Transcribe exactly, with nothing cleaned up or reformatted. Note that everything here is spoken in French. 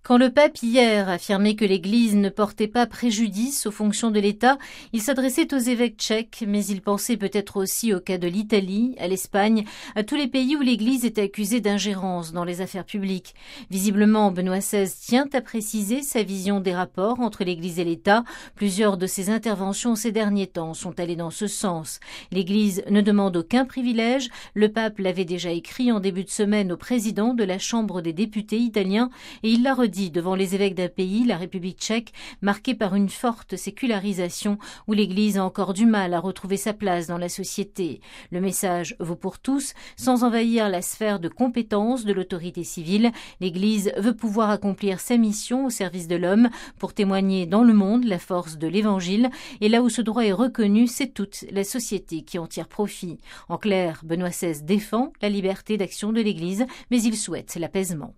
Quand le pape hier affirmait que l'Église ne portait pas préjudice aux fonctions de l'État, il s'adressait aux évêques tchèques, mais il pensait peut-être aussi au cas de l'Italie, à l'Espagne, à tous les pays où l'Église était accusée d'ingérence dans les affaires publiques. Visiblement, Benoît seize tient à préciser sa vision des rapports entre l'Église et l'État. Plusieurs de ses interventions ces derniers temps sont allées dans ce sens. L'Église ne demande aucun privilège. Le pape l'avait déjà écrit en début de semaine au président de la Chambre des députés italien et il l'a redit devant les évêques d'un pays, la République tchèque, marqué par une forte sécularisation où l'Église a encore du mal à retrouver sa place dans la société. Le message vaut pour tous, sans envahir la sphère de compétence de l'autorité civile. L'Église veut pouvoir accomplir sa mission au service de l'homme pour témoigner dans le monde la force de l'Évangile. Et là où ce droit est reconnu, c'est toute la société qui en tire profit. En clair, Benoît seize défend la liberté d'action de l'Église, mais il souhaite l'apaisement.